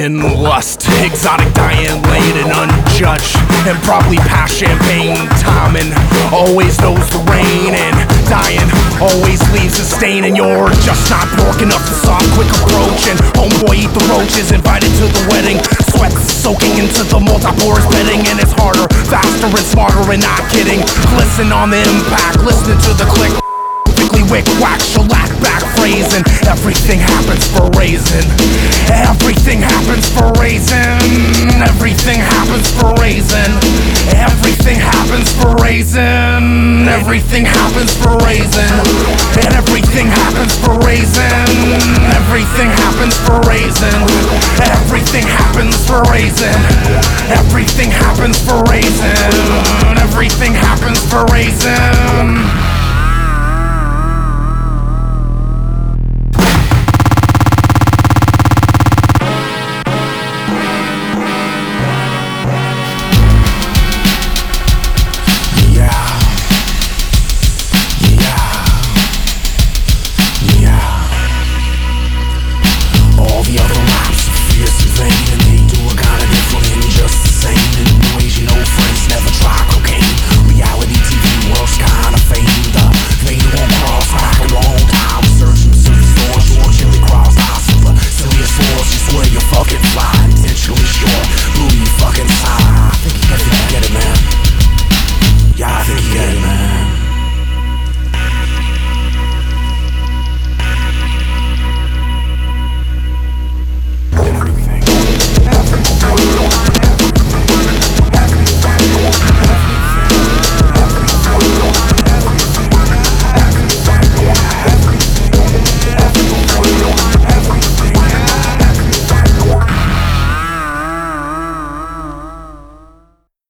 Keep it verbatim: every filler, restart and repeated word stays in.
in lust, exotic diet laid and unjudged, and probably past champagne time, and always knows the rain, and dying always leaves a stain, and you're just not pork enough to soft quick approach, and homeboy eat the roaches, invited to the wedding, sweat soaking into the multi-porous bedding, and it's harder, faster, and smarter, and not kidding. Listen on the impact, listening to the click. Wick, whack, shellac, back phrasing. Everything happens for a reason. Everything happens for a reason. Everything happens for a reason. Everything happens for a reason. Everything happens for a reason. And everything happens for a reason. Everything happens for a reason. Everything happens for a reason. Everything happens for a reason. Everything happens for a reason.